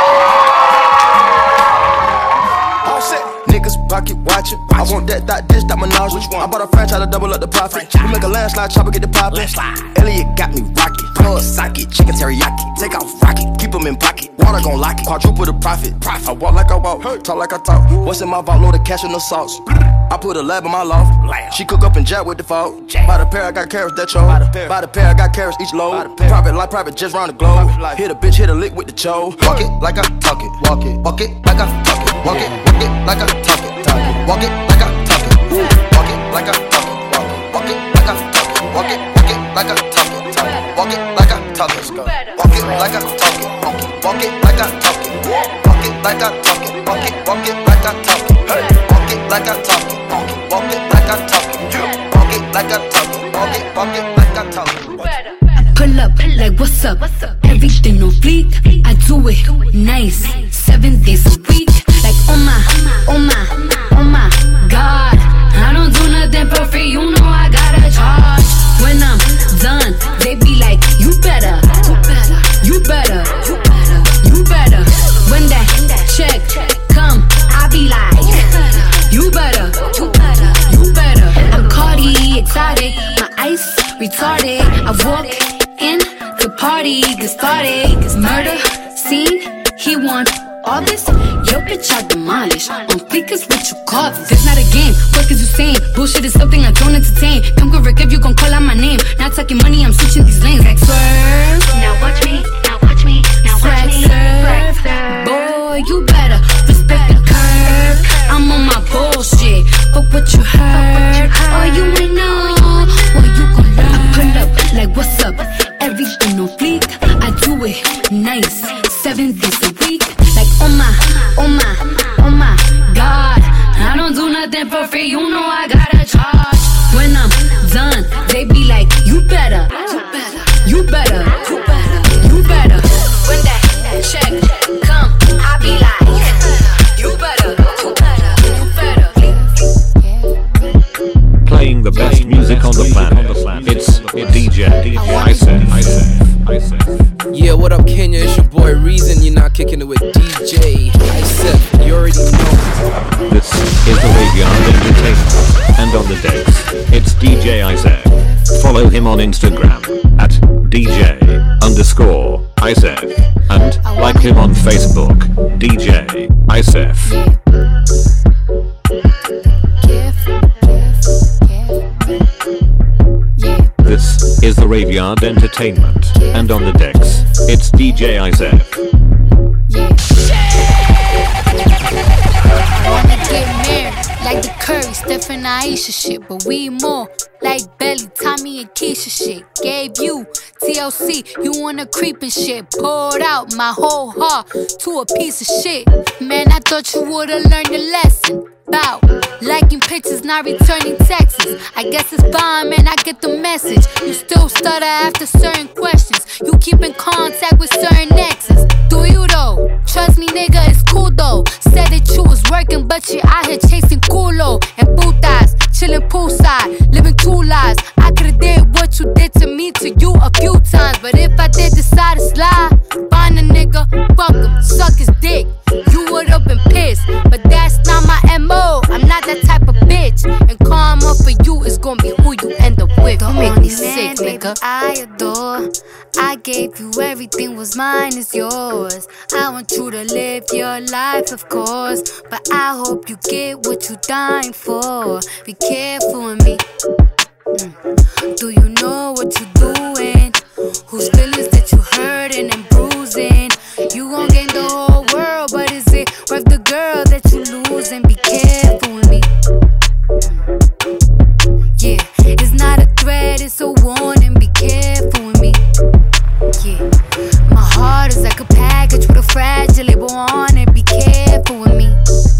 Oh shit. Niggas pocket watching. I want that dish, that menage. Which one? I bought a franchise to double up the profit. We make a landslide, chopper get the poppin'. Elliot got me rocket. Plug socket, chicken teriyaki. Take off rocket, keep them in pocket. Water gon' lock it, quadruple the profit. I walk like I walk, talk like I talk. What's in my vault, load of cash and the sauce. I put a lab in my loft. She cook up and jack with the fault. By the pair, I got carrots that chose. By the pair, I got carrots each load. Private life, private just round the globe. Hit a bitch, hit a lick with the cho. Walk it like I talk it. Walk it like I talk it. Walk it like I talk it. Walk it like I talk it. Walk it like I talk it. Walk it like I talk it. Walk it like I talk it. Walk it like I talk it. Walk it like I talk it. Walk it like I talk it. Walk it like I talk it. Walk it like I talk it. Walk it like I talk it. Walk it like I talk it. Walk it like I talk it. Walk it like I talk it. I pull up like what's up? Everything on fleek. I do it nice. 7 days a week. Like oh my God. I don't do nothing for free. You know I gotta charge. When I'm done, they be like, you better. When that check come, I be like, you better. I'm Cardi, exotic, my ice retarded. I walk in, the party gets started. Murder scene, he want all this. Yo, bitch, I demolish. On fleek is what you call this. It's not a game, what is you saying? Bullshit is something I don't entertain. Come correct if you gon' call out my name. Not talking money, I'm switching these lanes. Like swerve. Now watch me. Serve. Boy, you better respect the curve. I'm on my bullshit. But what you heard, or you ain't know, or you gon' learn. I pull up like what's up? Everything on fleek. I do it nice. 7 days a week. Like oh my God. I don't do nothing for free. You know I gotta charge. When I'm done, they be like, you better. When that check come, I be like, you better. Playing the best music on the planet. It's DJ Isef. Yeah, what up, Kenya? It's your boy Reason. You're not kicking it with DJ Isef. You already know. This is the Graveyard Entertainment, and on the decks, it's DJ Isef. Follow him on Instagram at DJ_Isef and like him on Facebook, DJ Isef. This is the Graveyard Entertainment, and on the decks, it's DJ Isef. Wanna get married like the Curry, Steph and Aisha shit, but we more like Belly, Tommy and Keisha shit. Gave you TLC, you wanna creep and shit. Poured out my whole heart to a piece of shit. Man, I thought you would've learned your lesson about liking pictures, not returning texts. I guess it's fine, man, I get the message. You still stutter after certain questions. You keep in contact with certain exes. Do you though? Trust me, nigga, it's cool though. Said that you was working, but you out here chasing culo and putas, chilling poolside, living 2 lives. I could've did what you did to me to you a few times, but if I did decide to slide, find a nigga, fuck him, suck his dick. You would've been pissed, but that's not my MO. I'm not that type of bitch, and karma for you is gonna be I adore. I gave you everything, what's mine is yours. I want you to live your life, of course, but I hope you get what you're dying for. Be careful with me. Do you know what you're doing? Whose feelings that you hurting and bruising? You gon' gain the whole world, but is it worth the girl that you losing? Be careful with me. Yeah, it's not a threat, it's a warning. Be careful with me. Yeah, my heart is like a package with a fragile label on it. Be careful with me.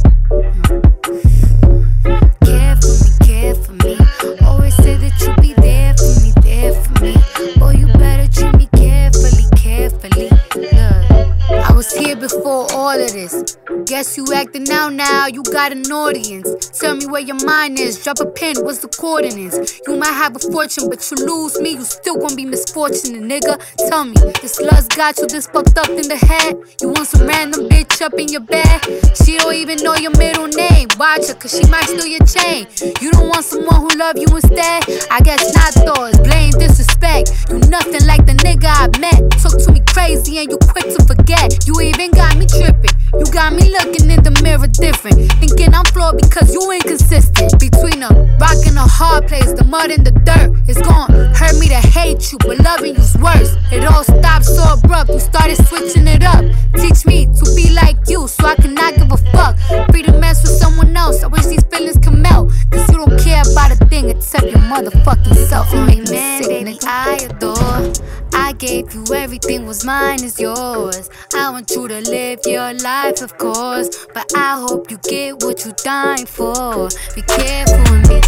Care for me. Always say that you'll be there for me, there for me. Boy, you better treat me carefully, carefully. Look, I was here before all of this. Guess you acting out now, you got an audience. Tell me where your mind is, drop a pin, what's the coordinates? You might have a fortune, but you lose me, you still gon' be misfortunate, nigga. Tell me, this lust got you this fucked up in the head? You want some random bitch up in your bed? She don't even know your middle name. Watch her, cause she might steal your chain. You don't want someone who love you instead? I guess not though, it's blame, disrespect. You nothing like the nigga I met. Talk to me crazy and you quick to forget. You even got me tripping. You got me looking in the mirror different. Thinking I'm flawed because you inconsistent. Between a rock and a hard place, the mud and the dirt, it's gon' hurt me to hate you, but loving you's worse. It all stopped so abrupt, you started switching it up. Teach me to be like you so I cannot give a fuck. Free to mess with someone else, I wish these feelings could melt. Cause you don't care about a thing except your motherfucking self. You make me sick, nigga. I adore. I gave you everything, what's mine is yours. I want you to live your life, of course, but I hope you get what you're dying for. Be careful with me.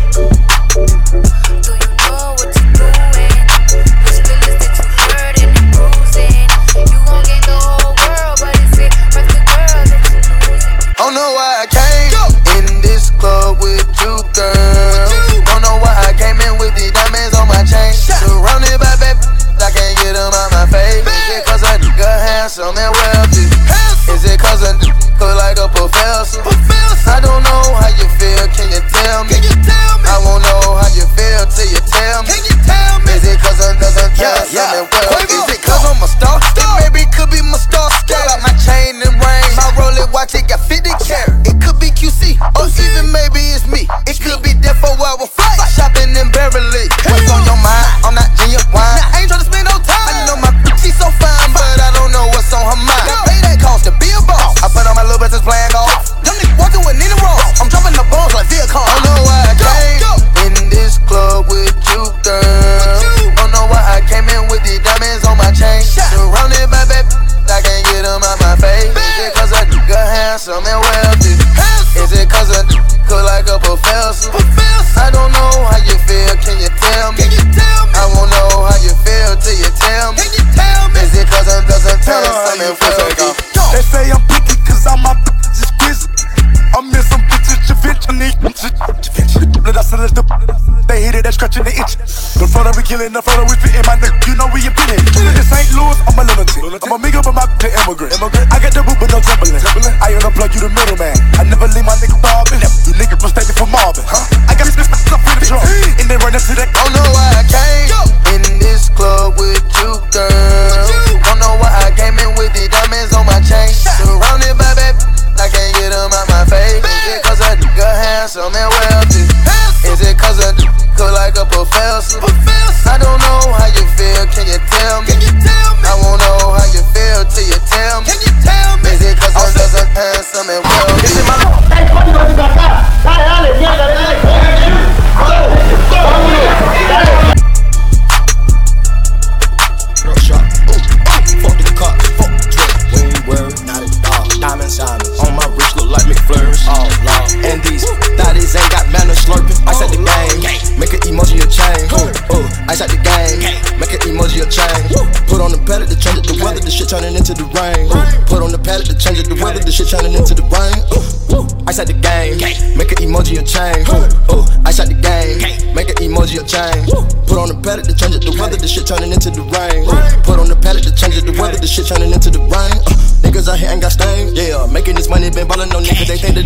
Do you know what you're doing? Those feelings that you hurting and bruising. You gon' gain the whole world, but is it worth the girl that you losing? Don't know why I came in this club with you, girl. Don't know why I came in with the diamonds on my chain. Surrounded by baby, I can't get them out my face. Is it cause a nigga handsome and wealthy? Is it cause a nigga look like a professor? I don't know how you feel, can you tell me? I won't know how you feel till you tell me. Is it cause I'm handsome and wealthy? Is it cause I'm a star? It maybe could be my star. Pull out my chain and ring. My Rolex watch, it got 50 carat. It could be QC, or even maybe it's me. It could be there for what we're shopping in Beverly. What's on your mind? I'm not genuine wine. I ain't tryna spend no time. I know my bitch, she's so fine, but I don't know what's on her mind. Pay that cost to be a boss. I put on my little business plan golf. Them niggas walking with Nina Ross. I'm dropping the bones like Viacom. I know why I came in this club with you, girl. Don't know why I came in with the diamonds on my chain. Surrounded by baby, I can't get them out my face. Is it cause a nigga handsome and wealthy? Is it cause a nigga look like a professor? I don't know how you feel, can you tell me? I won't know how you feel till you tell me. Is it cause I'm handsome and wealthy? They say I'm picky cause all my bitches is grizzly. I'm in some bitches, they hit it, they scratching the itch. The front of we killing, the front of we fitting my nigga. You know we opinion. In St. Louis, I'm a lunatic. I'm a nigga, but my the immigrant. I got the boot, but no trembling. I unplug you the middleman. I never leave my nigga bobbing. You niggas mistaken for mobbing. I got this stuff in the trunk, and they run into that. Don't know why I came in this club with you, girl. Don't know why I came in with the diamonds on my chain. Surrounded by baby, I can't get them out my face. Is it cause a nigga handsome and wealthy? Is it cause a nigga look like a professor? I don't know how you feel, can you tell me? I won't know how you feel till you tell me. Is it cause I'm handsome and wealthy? Girl shot, fuck the cops, fuck the drip. We ain't worried, not at all. Diamonds on my wrist look like McFlurries. Oh Lord, and these thotties ain't got manners slurping. Ice at the game, make an emoji a chain. Ice at the game, make an emoji a chain. Put on the pallet to change it the weather, the shit turning into the rain. Put on the pallet to change it the weather, the shit turning into the rain. Ice at the game, make an emoji a chain. Ice at the game, make an emoji a chain. Put on the pallet to change it the weather, the shit turning into the rain. Put on the pallet to change it the weather, the shit turning into the rain. Niggas out here ain't got stains, yeah. Making this money, been ballin' on niggas, they think that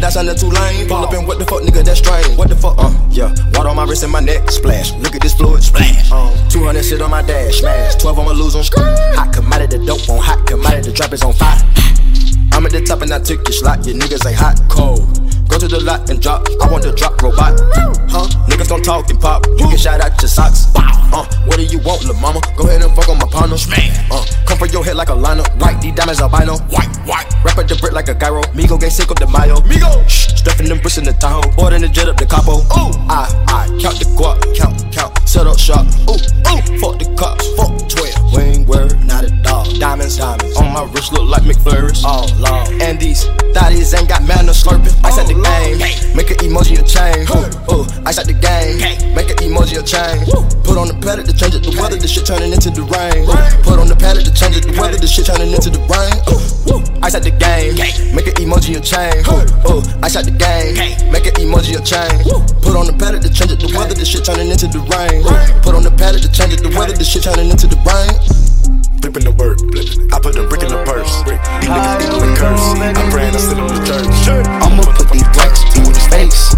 dash out the 2 lane. Pull up and what the fuck, nigga, that's strange. What the fuck, yeah. Water on my wrist and my neck, splash. Look at this fluid, splash. 200 shit on my dash, smash. 12 I'ma lose on. Hot commodity, dope on hot commodity, the drop is on fire. I'm at the top and I took the slot, yeah, niggas ain't hot, cold. Go to the lot and drop, I want the drop robot. Niggas gon' talk and pop, you get shot out your socks. What do you want, lil' mama? Go ahead and fuck on my partner. Come for your head like a liner, white, these diamonds albino. White. Wrap up the brick like a gyro, Migo gang Cinco de Mayo. Migo, stuffing them bricks in the Tahoe, boarding the jet up the capo. I count the guap, count, set up shop. Fuck the cops, fuck 12. We ain't worried, not at all. Diamonds, on my wrist look like McFlurries. Oh Lord, and these thotties ain't got manners slurping. Ice at the game, make an emoji a chain. Ice at the game, make an emoji a chain. Put on the pallet to change it, the weather, the shit turning into the rain. Put on the pallet to change it, the weather, the shit turning into the rain. Ice at the game, make an emoji a chain. Ice at the game, make an emoji a chain. Put on the pallet to change it, the weather, the shit turning into the rain. Put on the pallet to change it, the weather, the shit turning into the rain. Flipping the work, I put the brick in the purse. These niggas eating the curse. I'm praying I sit in the church. I'ma put these racks in your face.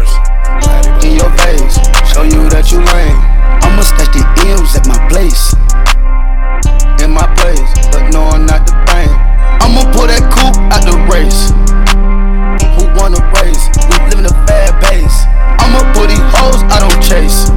In your face, show you that you lame. I'ma stash the M's at my place. In my place, but no, I'm not the brain. I'ma pull that coupe out the race. Who wanna race? We living a bad pace. I'ma put these hoes I don't chase.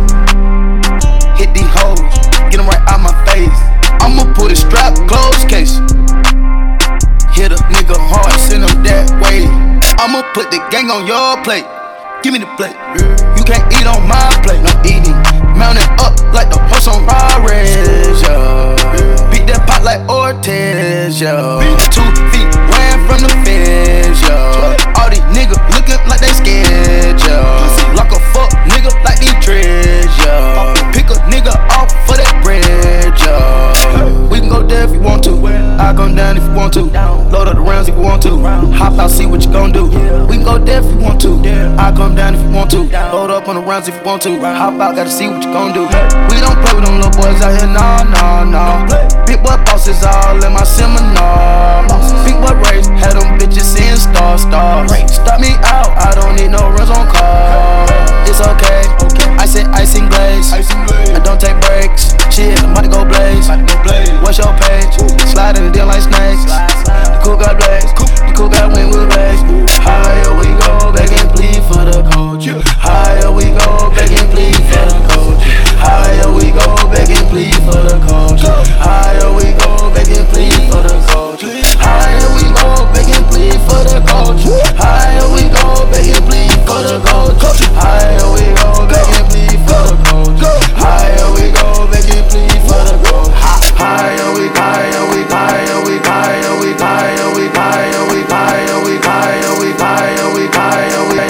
Hit these hoes, get them right out my face. I'ma put a strap, closed case. Hit a nigga hard, send him that way. I'ma put the gang on your plate. Give me the plate. You can't eat on my plate, no eating. Mounted up like the horse on Rarez, yeah. Beat that pot like Ortiz, yeah. 2 feet ran from the fence, yeah. All these niggas looking like they scared, yeah. Lock a fuck nigga like these dreads, yeah. Pick a nigga off for that bread, yeah. We can go there if you want to. I come down if you want to. Load up the rounds if you want to. Hop out, see what you gon' do. We can go there if you want to. I come down if you want to. Load up on the rounds if you want to. Hop out, gotta see what you gon' do. We don't play with them little boys out here, no. Big boy bosses all in my seminar. Big boy race, had them bitches seeing stars. Stop me out, I don't need no runs on cars. It's okay, I say icing glaze. I don't take breaks, shit, I'm about to go blaze. What's your page? Slide in the deal like snakes. The cool got blaze, the cool got wing with blaze. Higher we go, beg and plead for the coach. Higher we go, beg and plead for the coach. Higher we go, beg and plead for the coach. Higher we go, beg and plead for the coach. Higher we go, beg and plead for the coach. Higher we go, beg and plead for the coach. Higher we go, beg and plead for the coach. Higher we go, beg and plead for the coach. Higher we, higher we, higher we, higher we, higher we, higher we, higher we, higher we, higher we, higher we,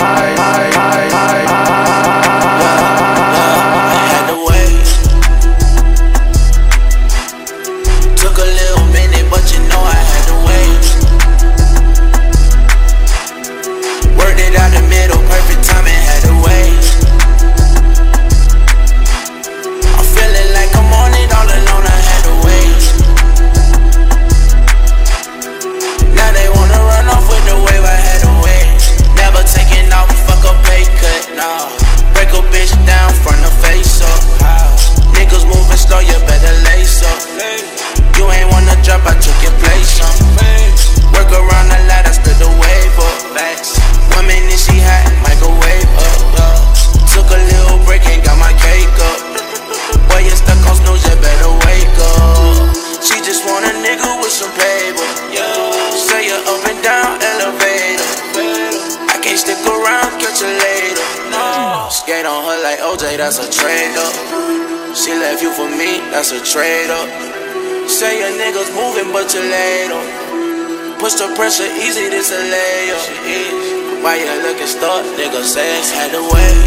Had to wait. Took a little minute, but you know I had to wait. Worked it out the middle, perfect timing, had to wait. I'm feeling like I'm on it all alone, I had to wait. Now they wanna run off with the wave, I had to wait. Never taking off, fuck a pay cut, nah. Break a bitch down from the face up. Niggas moving slow, you better lace up. You ain't wanna drop, I took your place up. Work around the light, I split the wave up. Woman in she hot, microwave up. Took a little break, ain't got my cake up. Boy, you stuck on snooze, you better wake up. She just want a nigga with some paper. Say you up and down elevator. I can't stick around, catch you later. Skate on her like OJ, that's a trade up. She left you for me, that's a trade up. Say your niggas moving, but you later. Push the pressure easy, this a layup. Why you looking stuck, nigga sex had to wait.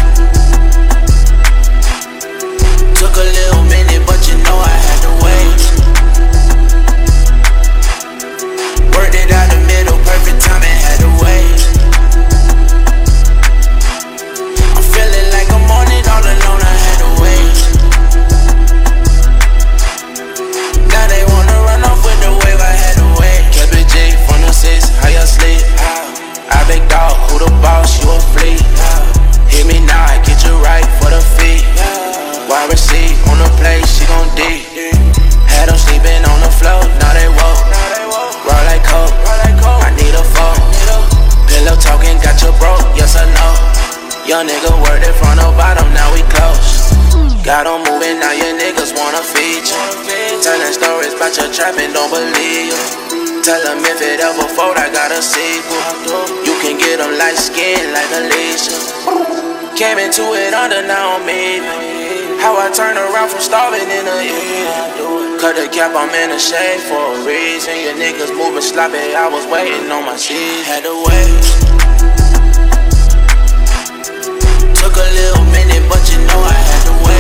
Took a little minute, but you know I had to wait. Worked it out the middle, perfect timing, had to wait. I'm feeling like I'm on it all alone, I had to wait. Now they wanna run off with the wave, I had to wait. Kept it G from the 6, how you sleep? I big dog, Young nigga worked it from the bottom, now we close. Got 'em moving, now your niggas wanna feature. Telling stories about your trapping, don't believe you. Tell them if it ever fold, I got a sequel. You can get them light skin like Alicia. Came into it under, now I'm even. How I turn around from starving in the end. Cut the cap, I'm in the shade for a reason. Your niggas moving sloppy, I was waiting on my seat. Had to wait. Took a little minute, but you know I had to wait.